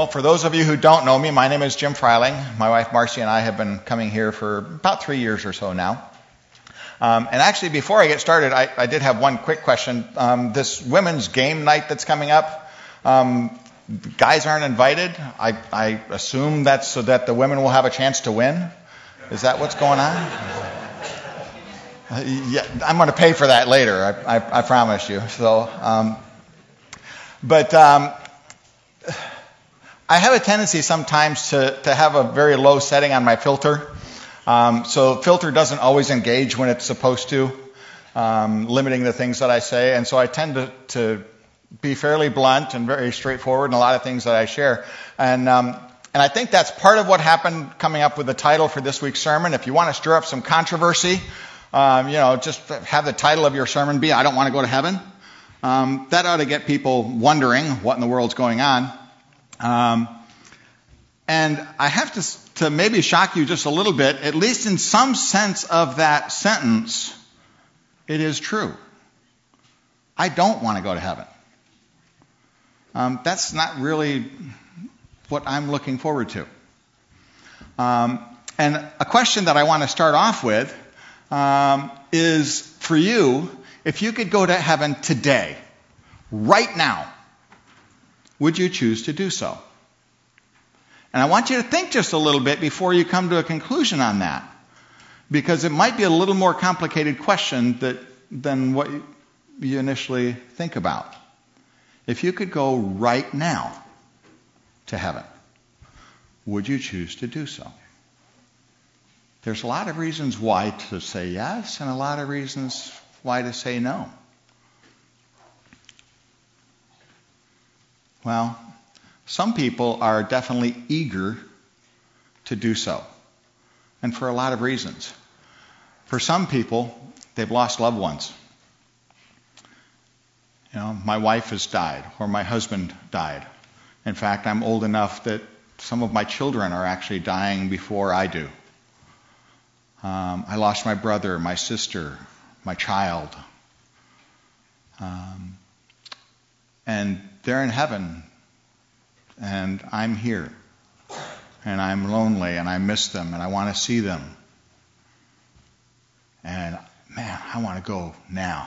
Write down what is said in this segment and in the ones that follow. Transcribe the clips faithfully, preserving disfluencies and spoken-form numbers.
Well, for those of you who don't know me, my name is Jim Freiling. My wife Marcy and I have been coming here for about three years or so now. Um, and actually, before I get started, I, I did have one quick question. Um, this women's game night that's coming up, um, guys aren't invited. I, I assume that's so that the women will have a chance to win. Is that what's going on? Uh, yeah, I'm going to pay for that later. I, I, I promise you. So, um, but. Um, I have a tendency sometimes to, to have a very low setting on my filter. Um, so filter doesn't always engage when it's supposed to, um, limiting the things that I say. And so I tend to, to be fairly blunt and very straightforward in a lot of things that I share. And um, and I think that's part of what happened coming up with the title for this week's sermon. If you want to stir up some controversy, um, you know, just have the title of your sermon be, I don't want to go to heaven. Um, that ought to get people wondering what in the world's going on. Um, and I have to, to maybe shock you just a little bit, at least in some sense of that sentence, it is true. I don't want to go to heaven. Um, that's not really what I'm looking forward to. Um, and a question that I want to start off with um, is for you, if you could go to heaven today, right now, would you choose to do so? And I want you to think just a little bit before you come to a conclusion on that, because it might be a little more complicated question that, than what you initially think about. If you could go right now to heaven, would you choose to do so? There's a lot of reasons why to say yes and a lot of reasons why to say no. Well, some people are definitely eager to do so, and for a lot of reasons. For some people, they've lost loved ones. You know, my wife has died, or my husband died. In fact, I'm old enough that some of my children are actually dying before I do. Um, I lost my brother, my sister, my child. Um, and they're in heaven, and I'm here, and I'm lonely, and I miss them, and I want to see them. And, man, I want to go now.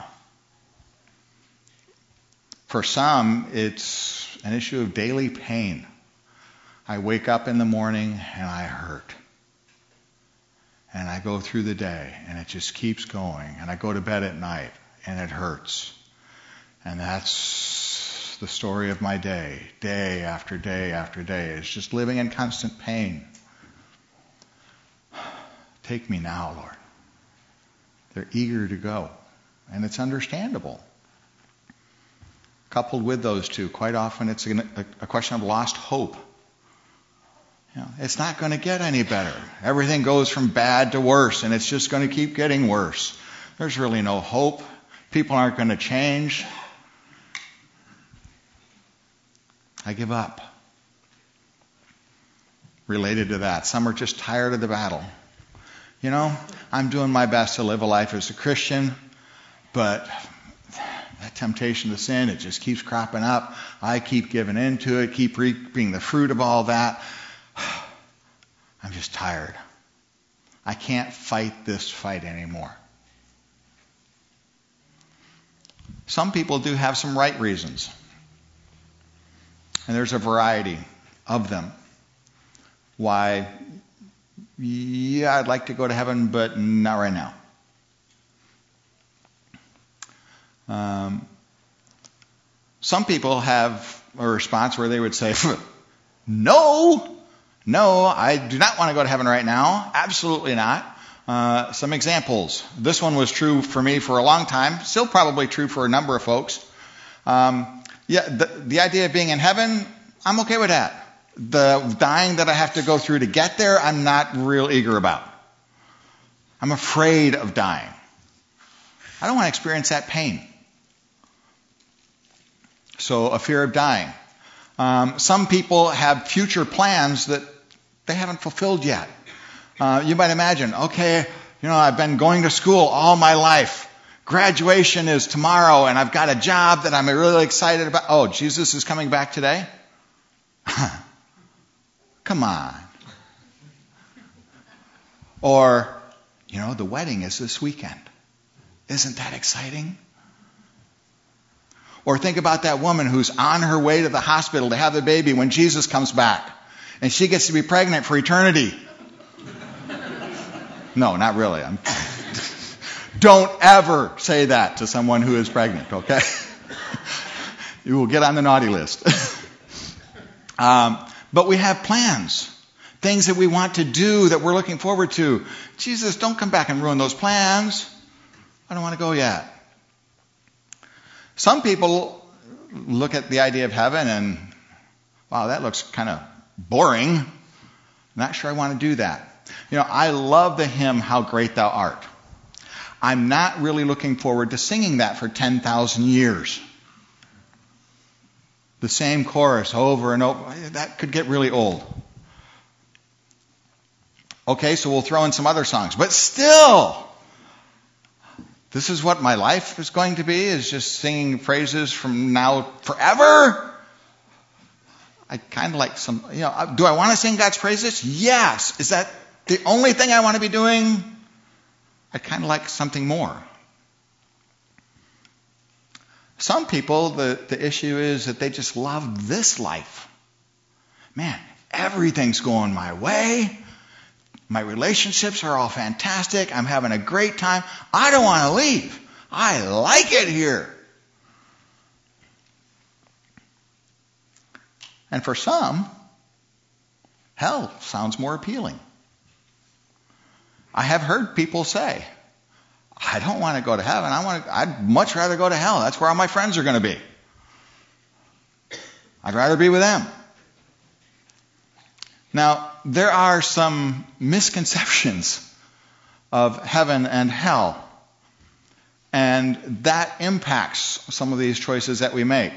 For some, it's an issue of daily pain. I wake up in the morning, and I hurt. And I go through the day, and it just keeps going. And I go to bed at night, and it hurts. And that's the story of my day, day after day after day. It's just living in constant pain. Take me now, Lord. They're eager to go, and it's understandable. Coupled with those two, quite often it's a, a question of lost hope. You know, it's not going to get any better. Everything goes from bad to worse, and it's just going to keep getting worse. There's really no hope. People aren't going to change. I give up. Related to that, some are just tired of the battle. You know, I'm doing my best to live a life as a Christian, but that temptation to sin, it just keeps cropping up. I keep giving in to it, keep reaping the fruit of all that. I'm just tired. I can't fight this fight anymore. Some people do have some right reasons. And there's a variety of them. Why, yeah, I'd like to go to heaven, but not right now. Um, some people have a response where they would say, no, no, I do not want to go to heaven right now. Absolutely not. Uh, some examples. This one was true for me for a long time. Still probably true for a number of folks. Um, Yeah, the, the idea of being in heaven, I'm okay with that. The dying that I have to go through to get there, I'm not real eager about. I'm afraid of dying. I don't want to experience that pain. So a fear of dying. Um, some people have future plans that they haven't fulfilled yet. Uh, you might imagine, okay, you know, I've been going to school all my life. Graduation is tomorrow, and I've got a job that I'm really excited about. Oh, Jesus is coming back today? Come on. Or, you know, the wedding is this weekend. Isn't that exciting? Or think about that woman who's on her way to the hospital to have the baby when Jesus comes back. And she gets to be pregnant for eternity. No, not really. I'm... Don't ever say that to someone who is pregnant, okay? You will get on the naughty list. um, but we have plans. Things that we want to do that we're looking forward to. Jesus, don't come back and ruin those plans. I don't want to go yet. Some people look at the idea of heaven and, wow, that looks kind of boring. Not sure I want to do that. You know, I love the hymn, How Great Thou Art. I'm not really looking forward to singing that for ten thousand years. The same chorus over and over. That could get really old. Okay, so we'll throw in some other songs. But still, this is what my life is going to be, is just singing phrases from now forever? I kind of like some, you know, do I want to sing God's praises? Yes. Is that the only thing I want to be doing? I kind of like something more. Some people, the, the issue is that they just love this life. Man, everything's going my way. My relationships are all fantastic. I'm having a great time. I don't want to leave. I like it here. And for some, hell sounds more appealing. I have heard people say, I don't want to go to heaven. I want to, I'd much rather go to hell. That's where all my friends are going to be. I'd rather be with them. Now, there are some misconceptions of heaven and hell, and that impacts some of these choices that we make.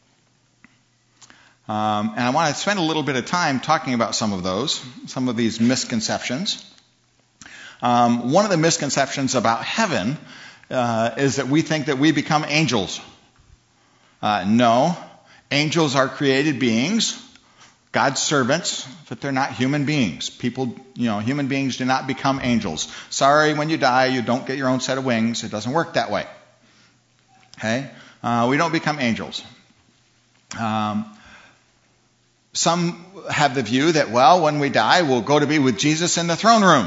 Um, and I want to spend a little bit of time talking about some of those, some of these misconceptions. Um, one of the misconceptions about heaven uh, is that we think that we become angels. Uh, no, angels are created beings, God's servants, but they're not human beings. People, you know, human beings do not become angels. Sorry, when you die, you don't get your own set of wings. It doesn't work that way. Okay? Uh, we don't become angels. Um, some have the view that, well, when we die, we'll go to be with Jesus in the throne room.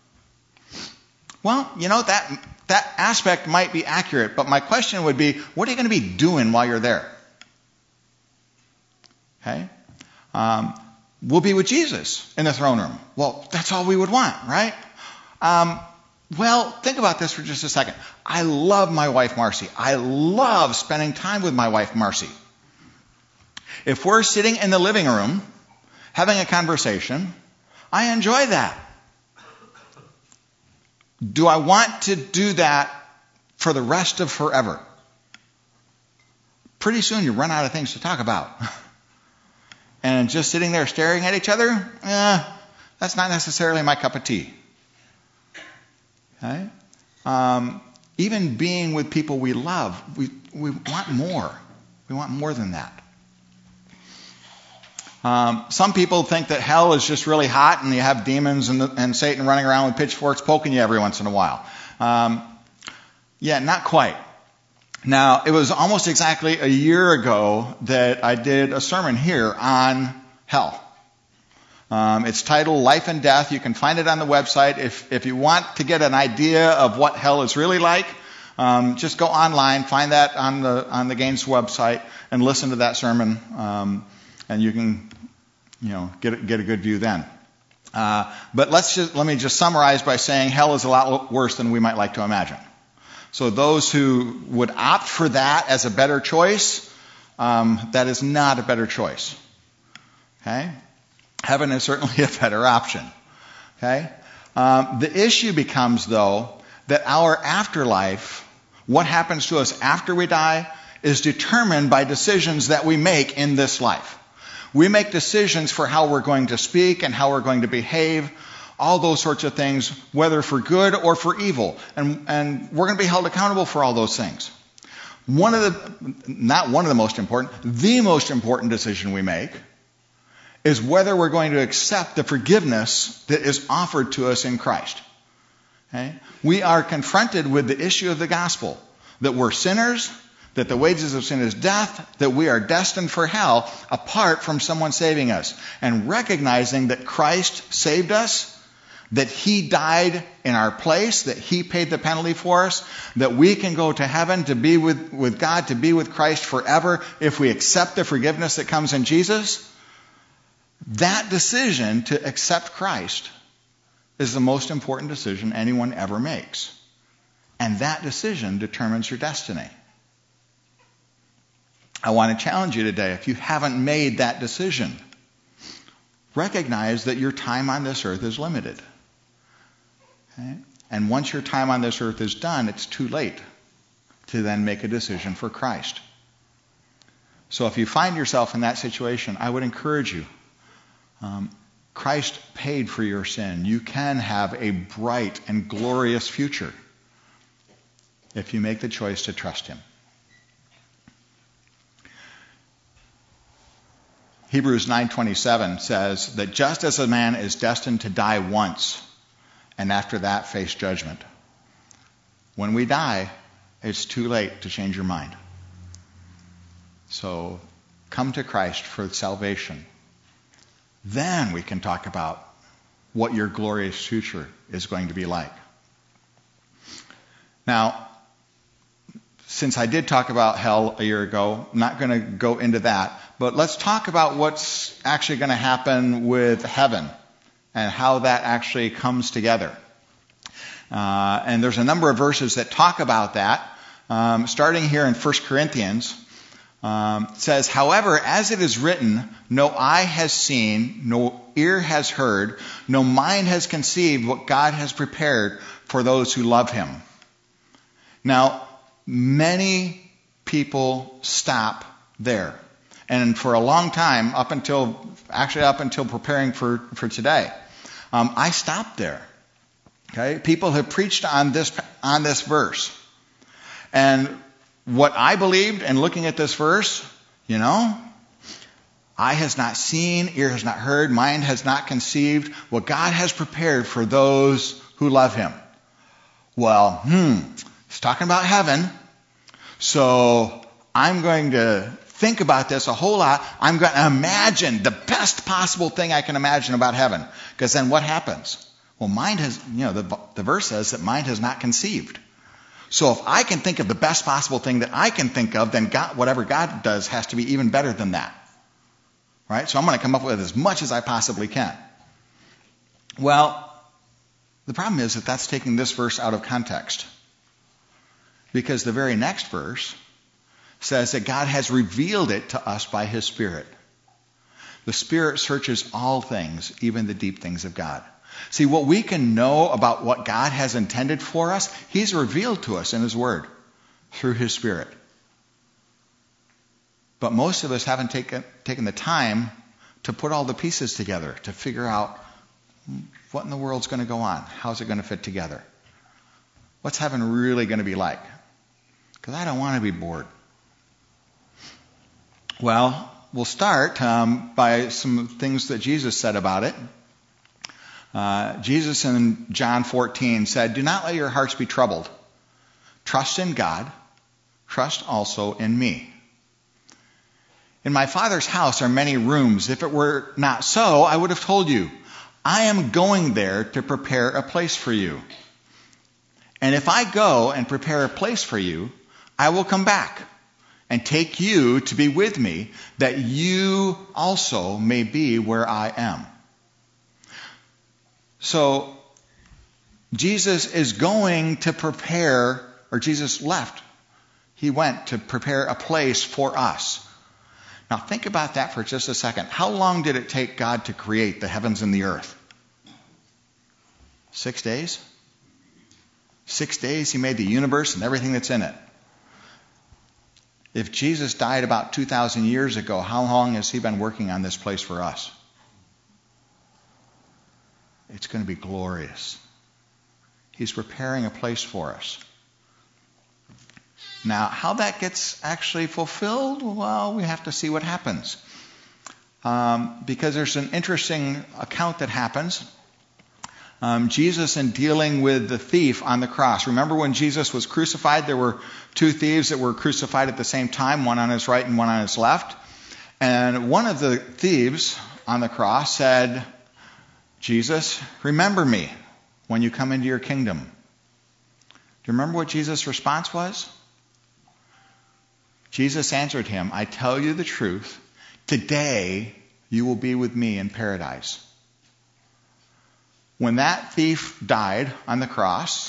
Well, you know, that that aspect might be accurate, but my question would be, what are you going to be doing while you're there? Okay? Um, we'll be with Jesus in the throne room. Well, that's all we would want, right? Um, well, think about this for just a second. I love my wife, Marcy. I love spending time with my wife, Marcy. If we're sitting in the living room having a conversation, I enjoy that. Do I want to do that for the rest of forever? Pretty soon you run out of things to talk about. And just sitting there staring at each other, eh, that's not necessarily my cup of tea. Okay? Um, even being with people we love, we, we want more. We want more than that. Um, some people think that hell is just really hot and you have demons and, the, and Satan running around with pitchforks poking you every once in a while. Um, yeah, not quite. Now, it was almost exactly a year ago that I did a sermon here on hell. Um, it's titled Life and Death. You can find it on the website. If, if you want to get an idea of what hell is really like, um, just go online, find that on the on the Gaines website, and listen to that sermon. Um, and you can, you know, get a, get a good view then. Uh, but let's just let me just summarize by saying hell is a lot worse than we might like to imagine. So those who would opt for that as a better choice, um, that is not a better choice. Okay? Heaven is certainly a better option. Okay? Um, the issue becomes, though, that our afterlife, what happens to us after we die, is determined by decisions that we make in this life. We make decisions for how we're going to speak and how we're going to behave, all those sorts of things, whether for good or for evil. And, and we're going to be held accountable for all those things. One of the, not one of the most important, the most important decision we make is whether we're going to accept the forgiveness that is offered to us in Christ. Okay? We are confronted with the issue of the gospel, that we're sinners, that the wages of sin is death, that we are destined for hell apart from someone saving us. And recognizing that Christ saved us, that he died in our place, that he paid the penalty for us, that we can go to heaven to be with, with God, to be with Christ forever if we accept the forgiveness that comes in Jesus. That decision to accept Christ is the most important decision anyone ever makes. And that decision determines your destiny. I want to challenge you today, if you haven't made that decision, recognize that your time on this earth is limited. Okay? And once your time on this earth is done, it's too late to then make a decision for Christ. So if you find yourself in that situation, I would encourage you. Um, Christ paid for your sin. You can have a bright and glorious future if you make the choice to trust him. Hebrews nine twenty-seven says that just as a man is destined to die once, and after that face judgment, when we die, it's too late to change your mind. So come to Christ for salvation. Then we can talk about what your glorious future is going to be like. Now, since I did talk about hell a year ago, I'm not going to go into that, but let's talk about what's actually going to happen with heaven and how that actually comes together. Uh, and there's a number of verses that talk about that. Um, starting here in First Corinthians, um, it says, however, as it is written, no eye has seen, no ear has heard, no mind has conceived what God has prepared for those who love him. Now, many people stop there. And for a long time, up until, actually up until preparing for, for today, um, I stopped there. Okay? People have preached on this, on this verse. And what I believed in looking at this verse, you know, eye has not seen, ear has not heard, mind has not conceived what God has prepared for those who love him. Well, hmm, he's talking about heaven. So I'm going to think about this a whole lot. I'm going to imagine the best possible thing I can imagine about heaven. Because then what happens? Well, mind has, you know, the, the verse says that mind has not conceived. So if I can think of the best possible thing that I can think of, then God, whatever God does has to be even better than that. Right? So I'm going to come up with as much as I possibly can. Well, the problem is that that's taking this verse out of context. Because the very next verse says that God has revealed it to us by his Spirit. The Spirit searches all things, even the deep things of God. See, what we can know about what God has intended for us, he's revealed to us in his Word through his Spirit. But most of us haven't taken, taken the time to put all the pieces together, to figure out what in the world's going to go on. How's it going to fit together? What's heaven really going to be like? Because I don't want to be bored. Well, we'll start um, by some things that Jesus said about it. Uh, Jesus in John fourteen said, do not let your hearts be troubled. Trust in God. Trust also in me. In my Father's house are many rooms. If it were not so, I would have told you. I am going there to prepare a place for you. And if I go and prepare a place for you, I will come back and take you to be with me, that you also may be where I am. So, Jesus is going to prepare, or Jesus left. He went to prepare a place for us. Now think about that for just a second. How long did it take God to create the heavens and the earth? Six days? Six days he made the universe and everything that's in it. If Jesus died about two thousand years ago, how long has he been working on this place for us? It's going to be glorious. He's preparing a place for us. Now, how that gets actually fulfilled, well, we have to see what happens. um, because there's an interesting account that happens. Um, Jesus, in dealing with the thief on the cross. Remember when Jesus was crucified, there were two thieves that were crucified at the same time, one on his right and one on his left. And one of the thieves on the cross said, Jesus, remember me when you come into your kingdom. Do you remember what Jesus' response was? Jesus answered him, I tell you the truth, today you will be with me in paradise. When that thief died on the cross,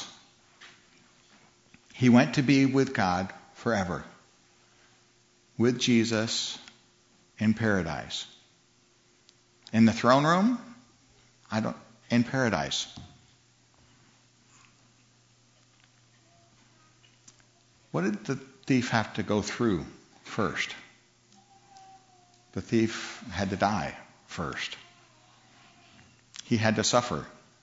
he went to be with God forever, with Jesus in paradise. In the throne room? I don't, in paradise. What did the thief have to go through first? The thief had to die first. He had to suffer.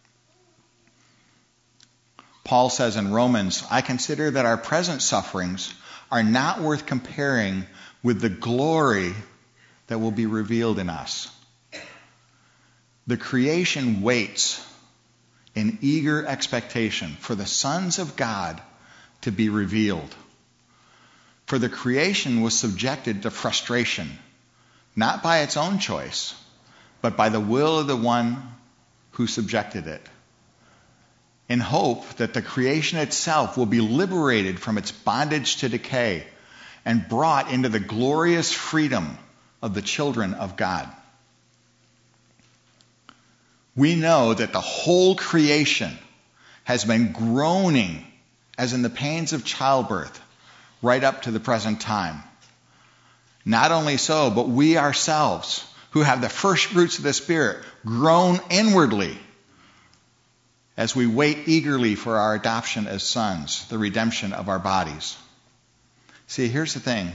Paul says in Romans, I consider that our present sufferings are not worth comparing with the glory that will be revealed in us. The creation waits in eager expectation for the sons of God to be revealed. For the creation was subjected to frustration, not by its own choice, but by the will of the one who subjected it, in hope that the creation itself will be liberated from its bondage to decay and brought into the glorious freedom of the children of God. We know that the whole creation has been groaning as in the pains of childbirth right up to the present time. Not only so, but we ourselves, who have the first fruits of the Spirit, groan inwardly as we wait eagerly for our adoption as sons, the redemption of our bodies. See, here's the thing.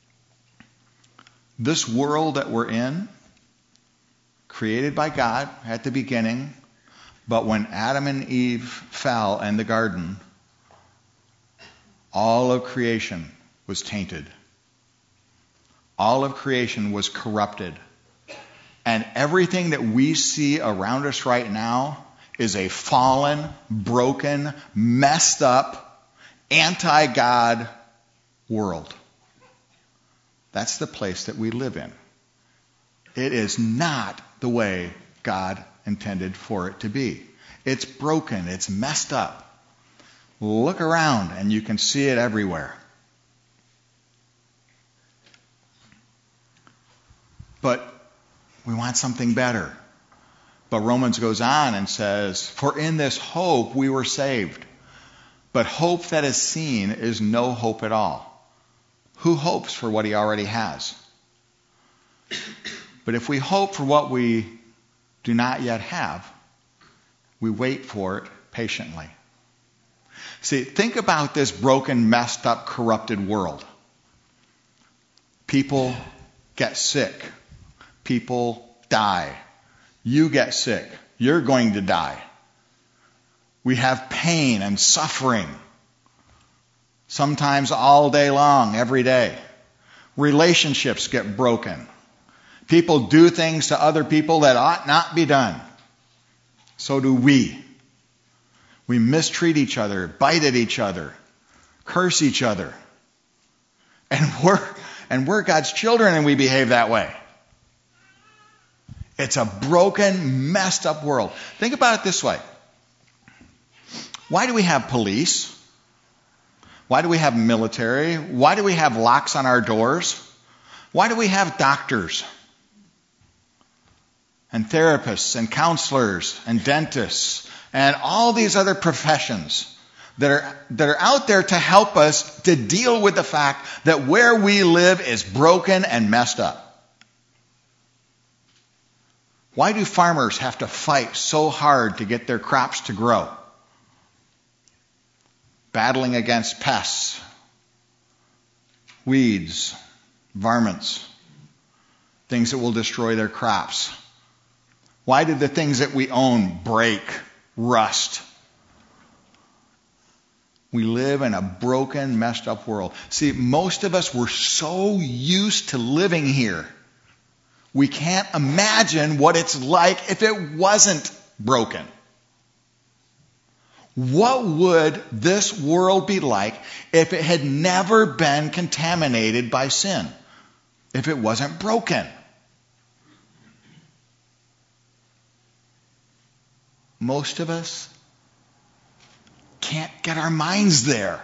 This world that we're in, created by God at the beginning, but when Adam and Eve fell in the garden, all of creation was tainted. All of creation was corrupted. And everything that we see around us right now is a fallen, broken, messed up, anti-God world. That's the place that we live in. It is not the way God intended for it to be. It's broken. It's messed up. Look around and you can see it everywhere. But we want something better. But Romans goes on and says, for in this hope we were saved. But hope that is seen is no hope at all. Who hopes for what he already has? But if we hope for what we do not yet have, we wait for it patiently. See, think about this broken, messed up, corrupted world. People get sick. People die. You get sick. You're going to die. We have pain and suffering. Sometimes all day long, every day. Relationships get broken. People do things to other people that ought not be done. So do we. We mistreat each other, bite at each other, curse each other. And we're, and we're God's children and we behave that way. It's a broken, messed up world. Think about it this way. Why do we have police? Why do we have military? Why do we have locks on our doors? Why do we have doctors and therapists and counselors and dentists and all these other professions that are, that are out there to help us to deal with the fact that where we live is broken and messed up? Why do farmers have to fight so hard to get their crops to grow? Battling against pests, weeds, varmints, things that will destroy their crops. Why do the things that we own break, rust? We live in a broken, messed up world. See, most of us were so used to living here. We can't imagine what it's like if it wasn't broken. What would this world be like if it had never been contaminated by sin? If it wasn't broken? Most of us can't get our minds there.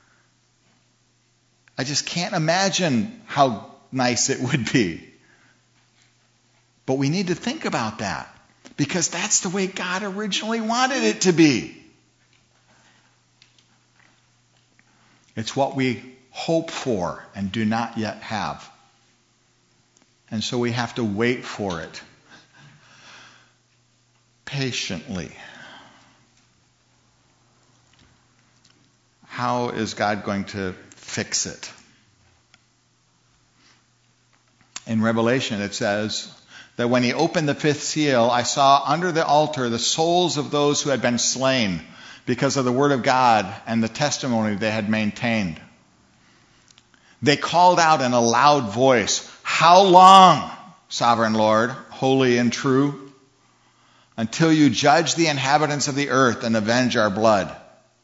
I just can't imagine how nice it would be. But we need to think about that, because that's the way God originally wanted it to be. It's what we hope for and do not yet have. And so we have to wait for it patiently. How is God going to fix it? In Revelation it says that when he opened the fifth seal, I saw under the altar the souls of those who had been slain because of the word of God and the testimony they had maintained. They called out in a loud voice, "How long, sovereign Lord, holy and true, until you judge the inhabitants of the earth and avenge our blood?"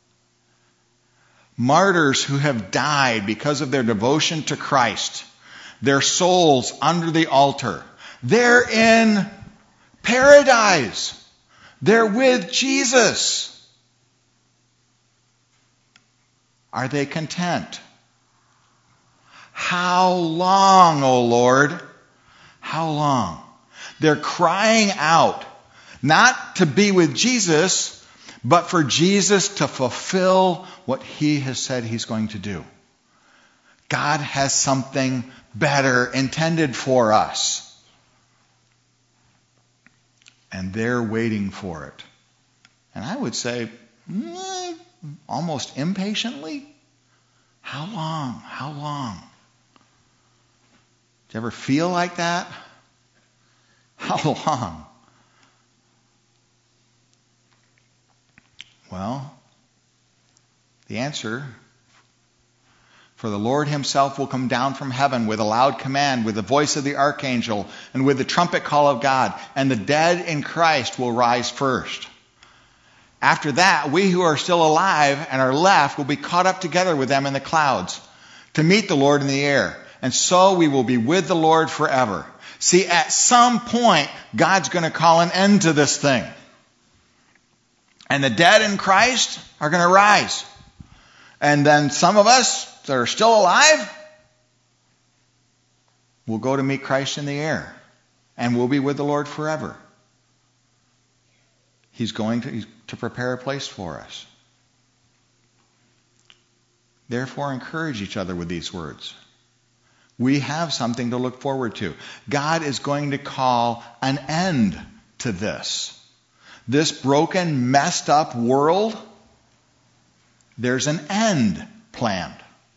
Martyrs who have died because of their devotion to Christ, their souls under the altar, they're in paradise. They're with Jesus. Are they content? How long, O Lord? How long? They're crying out, not to be with Jesus, but for Jesus to fulfill what he has said he's going to do. God has something better intended for us. And they're waiting for it. And I would say, mm, almost impatiently, how long? How long? Do you ever feel like that? How long? Well, the answer, for the Lord himself will come down from heaven with a loud command, with the voice of the archangel, and with the trumpet call of God, and the dead in Christ will rise first. After that, we who are still alive and are left will be caught up together with them in the clouds to meet the Lord in the air. And so we will be with the Lord forever. See, at some point, God's going to call an end to this thing. And the dead in Christ are going to rise. And then some of us that are still alive will go to meet Christ in the air. And we'll be with the Lord forever. He's going to, to prepare a place for us. Therefore, encourage each other with these words. We have something to look forward to. God is going to call an end to this. This broken, messed up world, there's an end planned.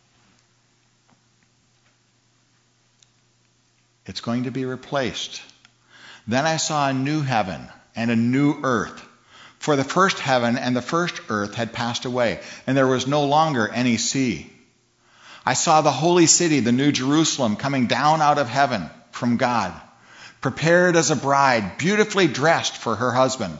It's going to be replaced. Then I saw a new heaven and a new earth. For the first heaven and the first earth had passed away, and there was no longer any sea. I saw the holy city, the new Jerusalem, coming down out of heaven from God, prepared as a bride, beautifully dressed for her husband.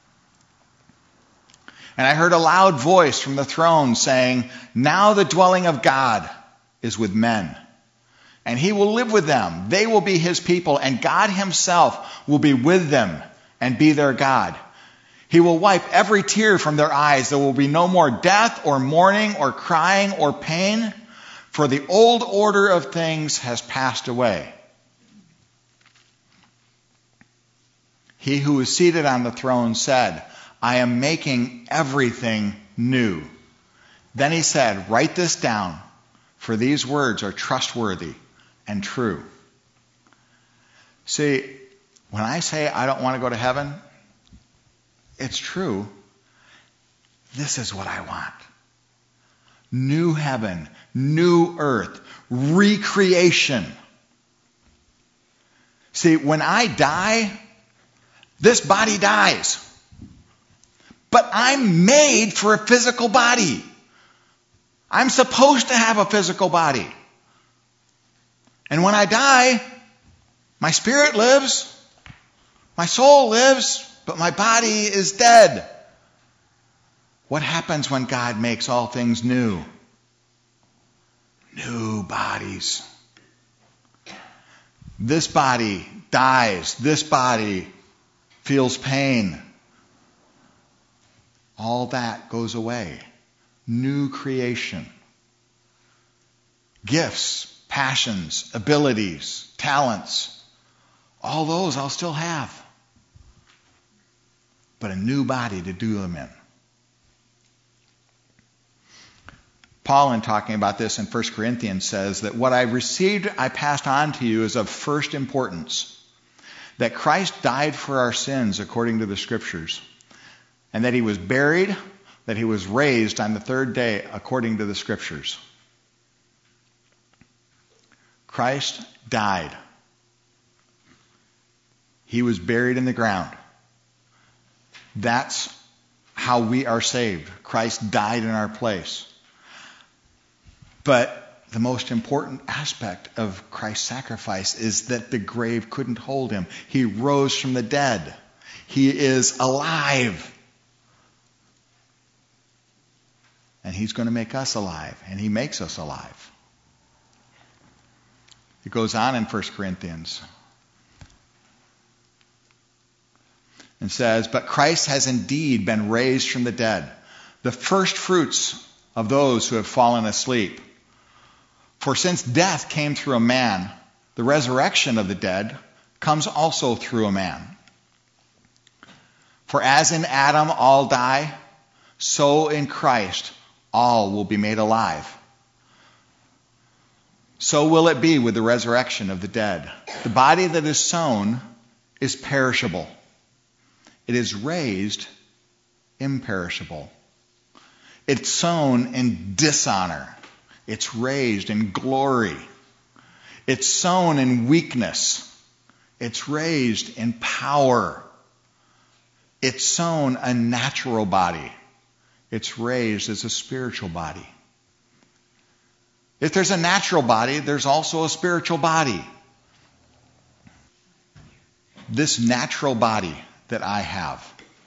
And I heard a loud voice from the throne saying, "Now the dwelling of God is with men, and he will live with them. They will be his people, and God himself will be with them and be their God. He will wipe every tear from their eyes. There will be no more death or mourning or crying or pain, for the old order of things has passed away." He who is seated on the throne said, "I am making everything new." Then he said, "Write this down, for these words are trustworthy and true." See, when I say I don't want to go to heaven, it's true. This is what I want. New heaven, new earth, recreation. See, when I die, this body dies. But I'm made for a physical body. I'm supposed to have a physical body. And when I die, My spirit lives. My soul lives, but my body is dead. What happens when God makes all things new? New bodies. This body dies. This body feels pain. All that goes away. New creation. Gifts, passions, abilities, talents, all those I'll still have. But a new body to do them in. Paul, in talking about this in First Corinthians, says that what I received I passed on to you is of first importance. That Christ died for our sins according to the Scriptures. And that he was buried, that he was raised on the third day according to the Scriptures. Christ died. He was buried in the ground. That's how we are saved. Christ died in our place. But the most important aspect of Christ's sacrifice is that the grave couldn't hold him. He rose from the dead. He is alive. And he's going to make us alive. And he makes us alive. It goes on in First Corinthians. And says, but Christ has indeed been raised from the dead, the first fruits of those who have fallen asleep. For since death came through a man, the resurrection of the dead comes also through a man. For as in Adam all die, so in Christ all will be made alive. So will it be with the resurrection of the dead. The body that is sown is perishable. It is raised imperishable. It's sown in dishonor. It's raised in glory. It's sown in weakness. It's raised in power. It's sown a natural body. It's raised as a spiritual body. If there's a natural body, there's also a spiritual body. This natural body that I have,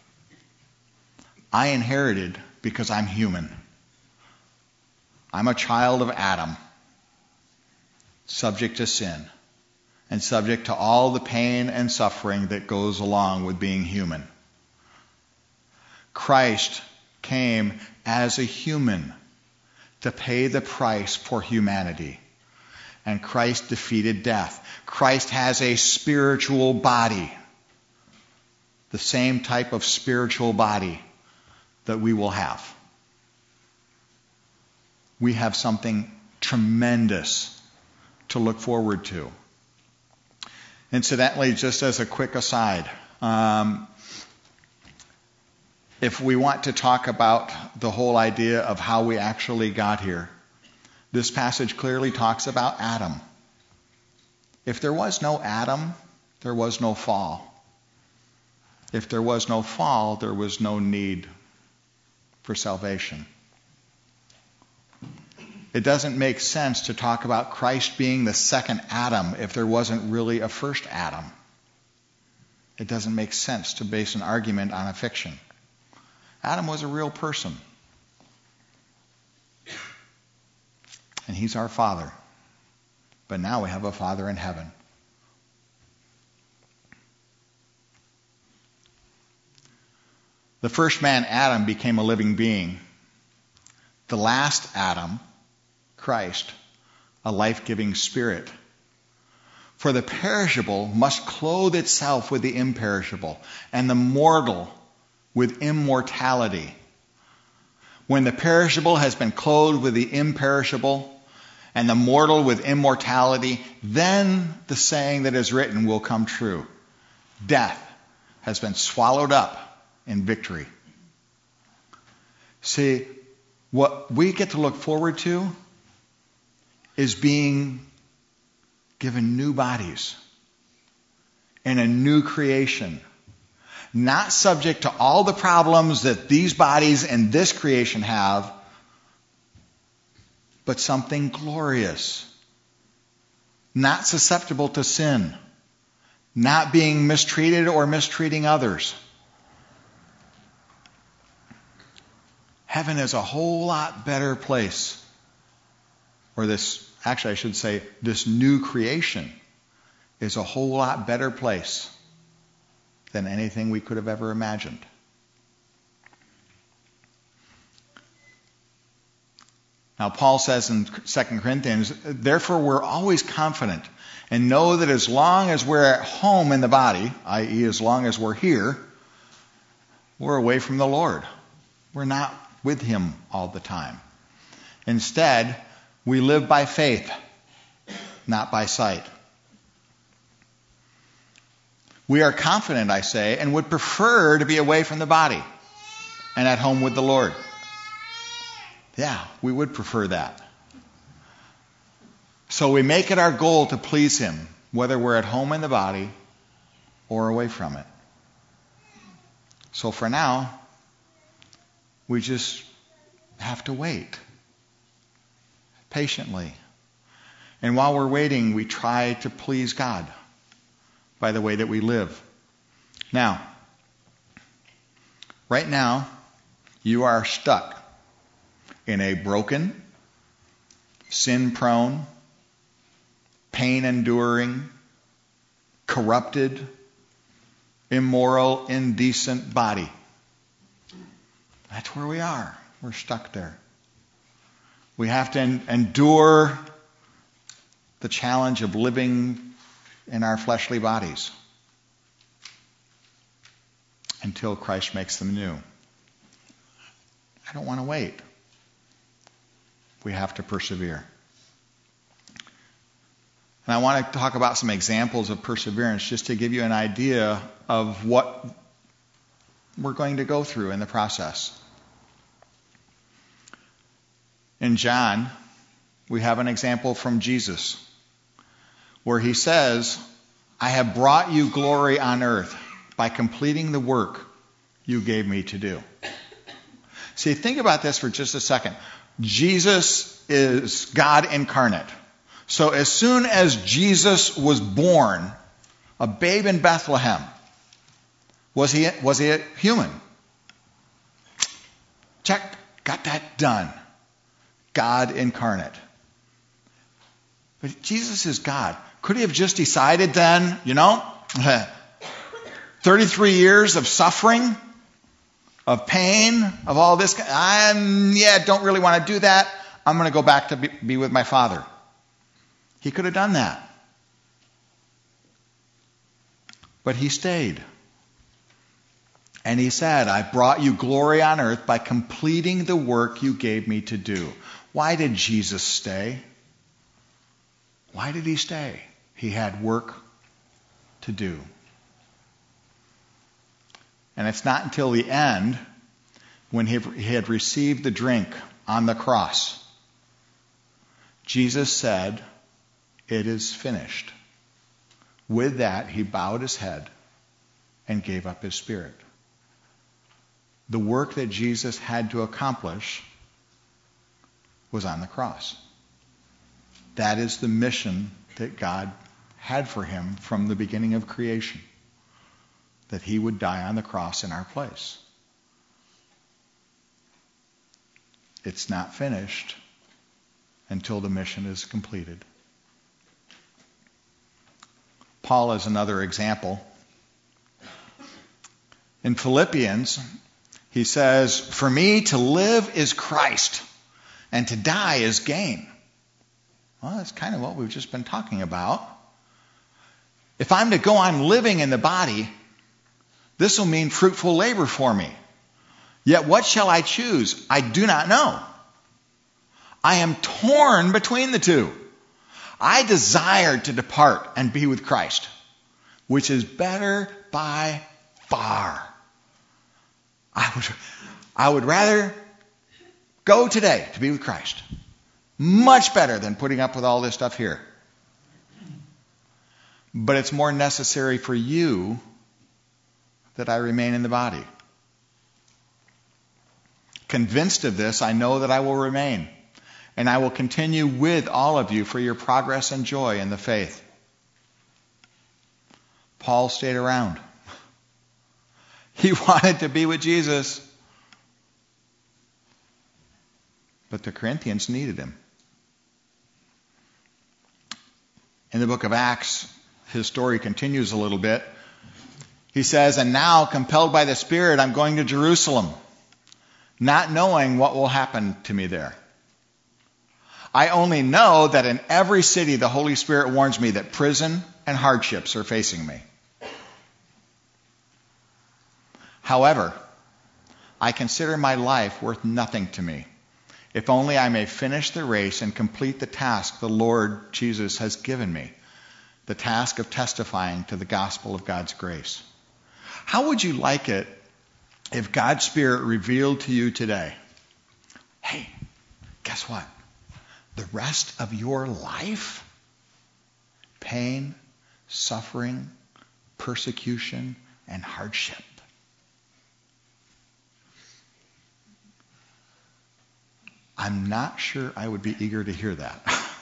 I inherited because I'm human. I'm a child of Adam, subject to sin, and subject to all the pain and suffering that goes along with being human. Christ came as a human to pay the price for humanity. And Christ defeated death. Christ has a spiritual body. The same type of spiritual body that we will have. We have something tremendous to look forward to. Incidentally, just as a quick aside, um, if we want to talk about the whole idea of how we actually got here, this passage clearly talks about Adam. If there was no Adam, there was no fall. If there was no fall, there was no need for salvation. It doesn't make sense to talk about Christ being the second Adam if there wasn't really a first Adam. It doesn't make sense to base an argument on a fiction. Adam was a real person. And he's our Father. But now we have a Father in heaven. The first man, Adam, became a living being. The last Adam, Christ, a life-giving spirit. For the perishable must clothe itself with the imperishable, and the mortal with immortality. When the perishable has been clothed with the imperishable, and the mortal with immortality, then the saying that is written will come true. Death has been swallowed up in victory. See, what we get to look forward to is being given new bodies and a new creation. Not subject to all the problems that these bodies and this creation have, but something glorious. Not susceptible to sin. not being mistreated or mistreating others. Heaven is a whole lot better place. Or this, actually I should say, this new creation is a whole lot better place than anything we could have ever imagined. Now, Paul says in Second Corinthians, therefore we're always confident and know that as long as we're at home in the body, that is as long as we're here, we're away from the Lord. We're not with him all the time. Instead, we live by faith, not by sight. We are confident, I say, and would prefer to be away from the body and at home with the Lord. Yeah, we would prefer that. So we make it our goal to please him, whether we're at home in the body or away from it. So for now, we just have to wait patiently. And while we're waiting, we try to please God by the way that we live. Now, right now, you are stuck in a broken, sin-prone, pain-enduring, corrupted, immoral, indecent body. That's where we are. We're stuck there. We have to en- endure the challenge of living in our fleshly bodies until Christ makes them new. I don't want to wait. We have to persevere. And I want to talk about some examples of perseverance just to give you an idea of what we're going to go through in the process. In John, we have an example from Jesus where he says, I have brought you glory on earth by completing the work you gave me to do. See, think about this for just a second. Jesus is God incarnate. So as soon as Jesus was born, a babe in Bethlehem, was he, was he a human? Check. Got that done. God incarnate. But Jesus is God. Could he have just decided then, you know, thirty-three years of suffering, of pain, of all this, I'm, yeah, don't really want to do that. I'm going to go back to be, be with my Father. He could have done that. But he stayed. And he said, I brought you glory on earth by completing the work you gave me to do. Why did Jesus stay? Why did he stay? He had work to do. And it's not until the end, when he had received the drink on the cross, Jesus said, it is finished. With that, he bowed his head and gave up his spirit. The work that Jesus had to accomplish was on the cross. That is the mission that God had for him from the beginning of creation. That he would die on the cross in our place. It's not finished until the mission is completed. Paul is another example. In Philippians, he says, for me to live is Christ, and to die is gain. Well, that's kind of what we've just been talking about. If I'm to go on living in the body, this will mean fruitful labor for me. Yet what shall I choose? I do not know. I am torn between the two. I desire to depart and be with Christ, which is better by far. I would, I would rather go today to be with Christ. Much better than putting up with all this stuff here. But it's more necessary for you that I remain in the body. Convinced of this, I know that I will remain, and I will continue with all of you for your progress and joy in the faith. Paul stayed around. He wanted to be with Jesus. But the Corinthians needed him. In the book of Acts, his story continues a little bit. He says, and now, compelled by the Spirit, I'm going to Jerusalem, not knowing what will happen to me there. I only know that in every city the Holy Spirit warns me that prison and hardships are facing me. However, I consider my life worth nothing to me, if only I may finish the race and complete the task the Lord Jesus has given me, the task of testifying to the gospel of God's grace. How would you like it if God's Spirit revealed to you today, hey, guess what? The rest of your life, pain, suffering, persecution, and hardship. I'm not sure I would be eager to hear that.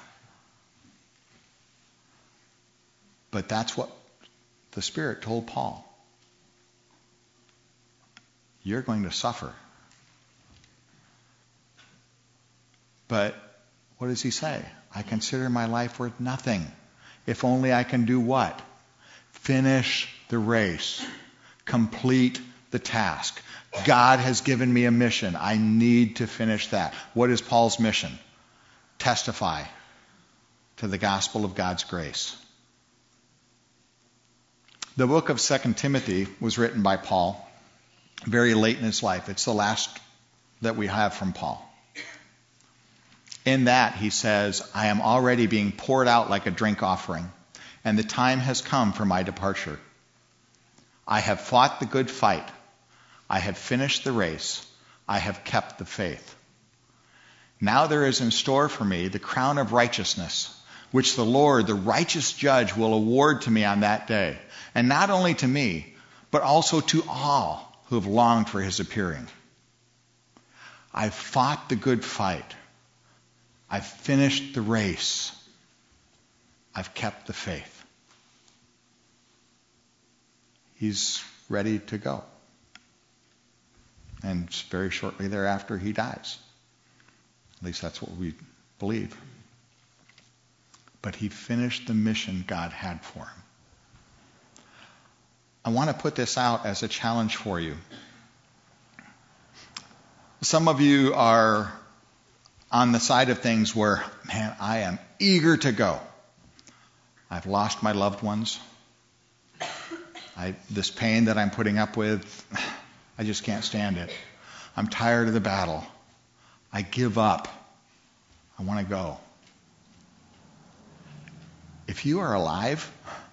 But that's what the Spirit told Paul. You're going to suffer. But what does he say? I consider my life worth nothing, if only I can do what? Finish the race. Complete the task. God has given me a mission. I need to finish that. What is Paul's mission? Testify to the gospel of God's grace. The book of Second Timothy was written by Paul very late in his life. It's the last that we have from Paul. In that, he says, I am already being poured out like a drink offering, and the time has come for my departure. I have fought the good fight. I have finished the race. I have kept the faith. Now there is in store for me the crown of righteousness, which the Lord, the righteous judge, will award to me on that day. And not only to me, but also to all who have longed for his appearing. I've fought the good fight. I've finished the race. I've kept the faith. He's ready to go. And very shortly thereafter, he dies. At least that's what we believe. But he finished the mission God had for him. I want to put this out as a challenge for you. Some of you are on the side of things where, man, I am eager to go. I've lost my loved ones. I, this pain that I'm putting up with, I just can't stand it. I'm tired of the battle. I give up. I want to go. If you are alive,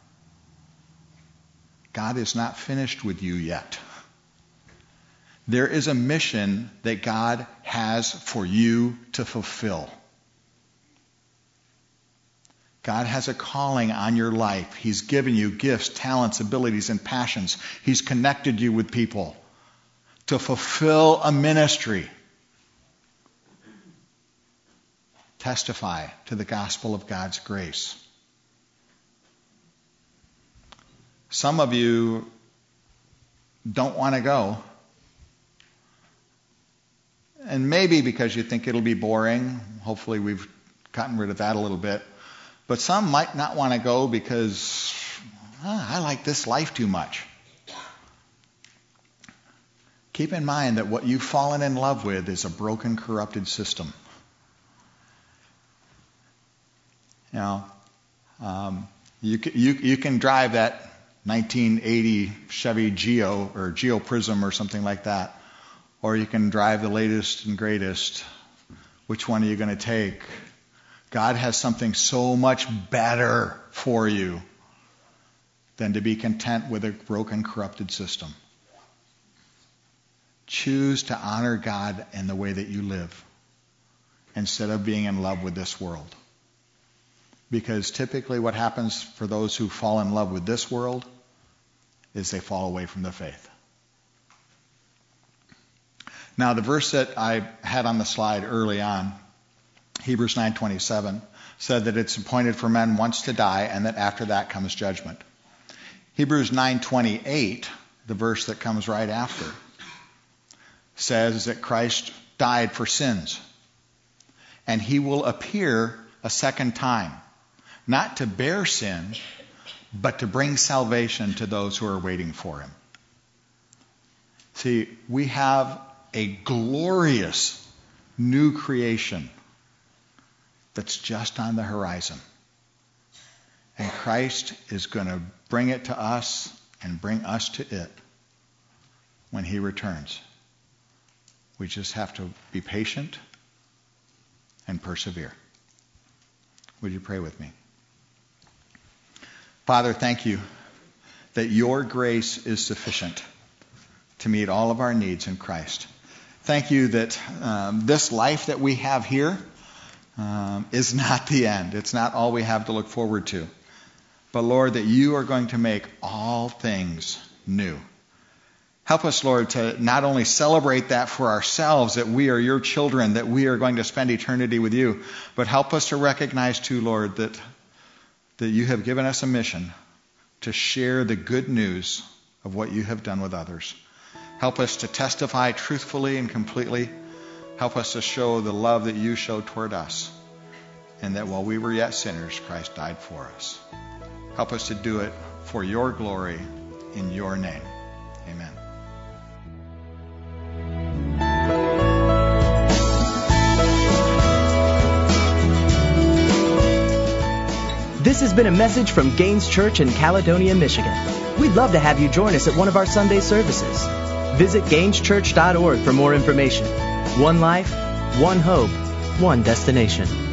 God is not finished with you yet. There is a mission that God has for you to fulfill. God has a calling on your life. He's given you gifts, talents, abilities, and passions. He's connected you with people to fulfill a ministry. Testify to the gospel of God's grace. Some of you don't want to go. And maybe because you think it'll be boring. Hopefully we've gotten rid of that a little bit. But some might not want to go because oh, I like this life too much. Keep in mind that what you've fallen in love with is a broken, corrupted system. You know, um, you, you, you can drive that nineteen eighty Chevy Geo or Geo Prism or something like that. Or you can drive the latest and greatest. Which one are you going to take? God has something so much better for you than to be content with a broken, corrupted system. Choose to honor God in the way that you live instead of being in love with this world. Because typically what happens for those who fall in love with this world is they fall away from the faith. Now, the verse that I had on the slide early on, Hebrews nine twenty-seven, said that it's appointed for men once to die and that after that comes judgment. Hebrews nine twenty-eight, the verse that comes right after, says that Christ died for sins. And he will appear a second time, not to bear sin, but to bring salvation to those who are waiting for him. See, we have a glorious new creation that's just on the horizon. And Christ is going to bring it to us and bring us to it when he returns. We just have to be patient and persevere. Would you pray with me? Father, thank you that your grace is sufficient to meet all of our needs in Christ. Thank you that um, this life that we have here um, is not the end. It's not all we have to look forward to. But Lord, that you are going to make all things new. Help us, Lord, to not only celebrate that for ourselves, that we are your children, that we are going to spend eternity with you, but help us to recognize too, Lord, that, that you have given us a mission to share the good news of what you have done with others. Help us to testify truthfully and completely. Help us to show the love that you showed toward us, and that while we were yet sinners, Christ died for us. Help us to do it for your glory in your name. Amen. This has been a message from Gaines Church in Caledonia, Michigan. We'd love to have you join us at one of our Sunday services. Visit gaines church dot org for more information. One life, one hope, one destination.